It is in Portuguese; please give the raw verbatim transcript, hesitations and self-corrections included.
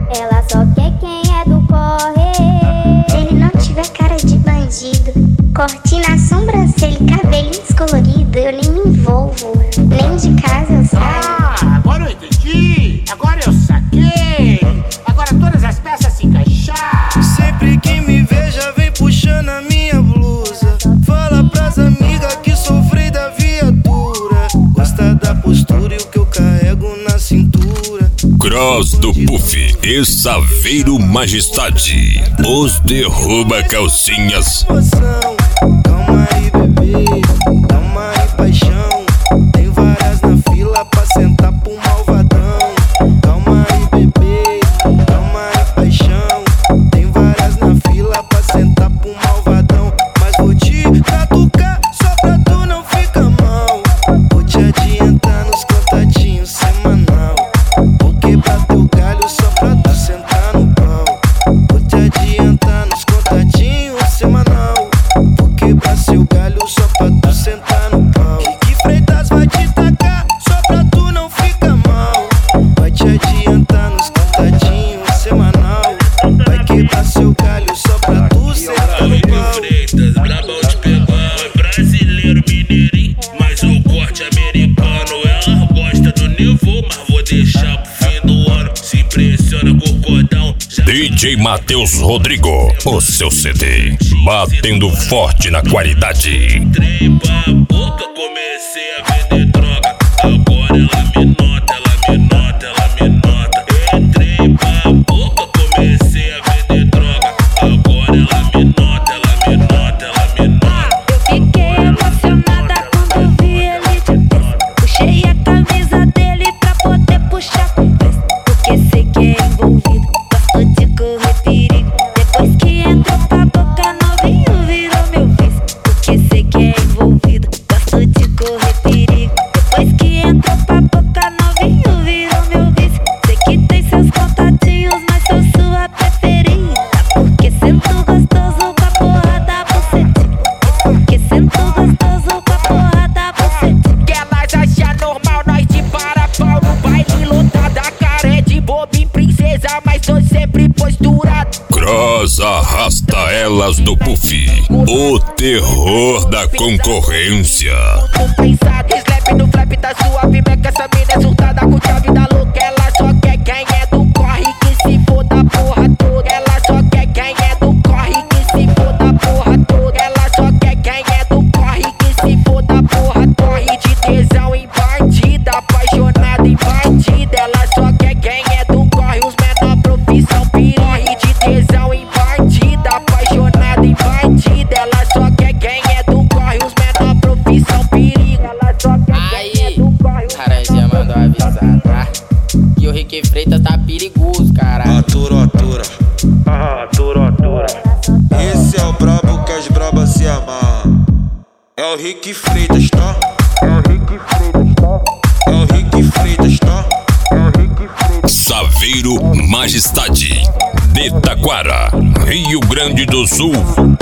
Ela só quer quem é do corre. Se ele não tiver cara de bandido, corte na sobrancelha e cabelo descolorido, eu nem me envolvo, nem de casa eu saio. Ah, agora eu entendi. Agora eu saquei. Agora todas as peças se encaixaram. Sempre que me vê já vem puxando a minha blusa. Fala pras amigas que sofri da viatura. Gosta da postura e o que eu carrego na cintura. Cross do Puff e Saveiro Majestade. Os derruba calcinhas. Calma aí, bebê. Calma aí, paixão. Tem várias na fila pra sentar pro malvadão. Calma aí, bebê. Calma aí, paixão. Tem várias na fila pra sentar pro malvadão. Mas vou te catucar só pra tu não ficar mal. Vou te adiantar nos contatinhos semanal. Vou quebrar teu galho só pra tu sentar no pau. Vou te adiantar nos contatinhos semanal. Vou quebrar seu galho só pra tu sentar no pau. Que Freitas vai te tacar só pra tu não ficar mal. Vai te adiantar nos contatinhos semanal. Vai quebrar seu galho só pra tu sentar no pau. Freitas, brabão de pegar. É brasileiro, mineirinho, mas o corte americano. Ela gosta do nível, mas vou deixar pro fim do ano. Se impressiona com o cordão. D J Matheus Rodrigo, o seu C D, batendo forte na qualidade. Entrei pra boca, comecei a vender droga. Agora ela me nota, ela me nota, ela me nota. Entrei pra boca, comecei a vender droga. Agora ela me nota, ela me nota, ela me nota. Eu fiquei emocionada quando vi ele de vez. Puxei a camisa dele pra poder puxar com vez. Porque sei que é envolvido, gosto de correr perigo. Depois que entrou pra boca, novinho virou meu vice. Porque sei que é envolvido, gosto de correr perigo. Depois que entrou pra boca, novinho virou meu vice. Sei que tem seus contatinhos, mas sou sua preferida. Porque sento gostoso com a porra da bucetinha. Porque sento gostoso com a porra da bucetinha. Que elas acham normal, nós de para-pau no baile lotada. Cara é de bobinho, princesa, mas tô sempre posturado. Cross arrasta elas do Puff, o terror da concorrência. Tô pensado, slap no flap tá suave. Meca, essa mina é surtada com chave da louca. Ela só quer quem é do corre, que se for da porra toda. Ela só quer quem é do corre, que se for da porra toda. Ela só quer quem é do corre, que se for da porra toda. Corre de tesão em bandida, apaixonada em bandida. Ela só quer quem é do corre, os menor profissão perigo. Corre de tesão em bandida, apaixonada em bandida. Ela só quer quem é do corre, os menor profissão perigo. Ela só quer quem é do corre. Cara, já mandou avisar, tá? Que o Rick Freitas tá perigoso, caralho. Atura, atura. Ah, atura, atura. Esse é o brabo que as brabas se amarram. É o Rick Freitas, tá? É o Rick Freitas, tá? É o Rick Freitas, tá? É o Rick Freitas. Saveiro Majestade, de Taquara, Rio Grande do Sul.